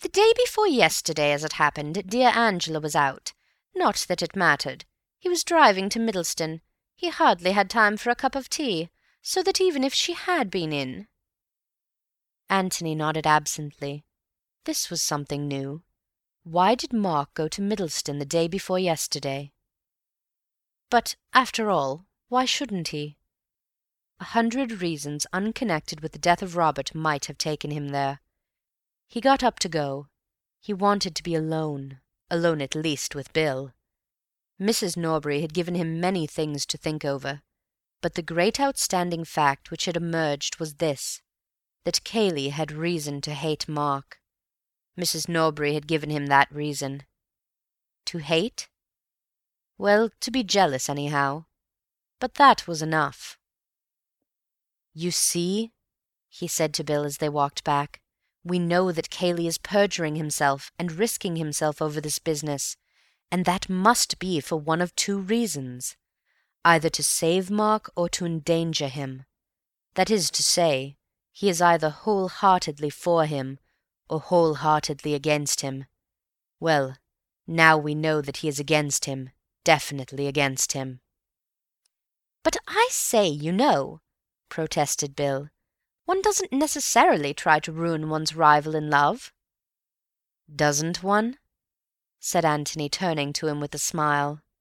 The day before yesterday, as it happened, dear Angela was out. Not that it mattered. He was driving to Middleston. He hardly had time for a cup of tea, so that even if she had been in—" Antony nodded absently. This was something new. Why did Mark go to Middleston the day before yesterday? But, after all, why shouldn't he? 100 reasons unconnected with the death of Robert might have taken him there. He got up to go. He wanted to be alone, alone at least with Bill. Mrs. Norbury had given him many things to think over, but the great outstanding fact which had emerged was this, that Cayley had reason to hate Mark. Mrs. Norbury had given him that reason. To hate? Well, to be jealous anyhow. But that was enough. "You see," he said to Bill as they walked back, "we know that Cayley is perjuring himself and risking himself over this business, and that must be for one of two reasons, either to save Mark or to endanger him. That is to say, he is either whole-heartedly for him or whole-heartedly against him. Well, now we know that he is against him, definitely against him." "But I say, you know," protested Bill, "one doesn't necessarily try to ruin one's rival in love." "Doesn't one?" said Antony, turning to him with a smile.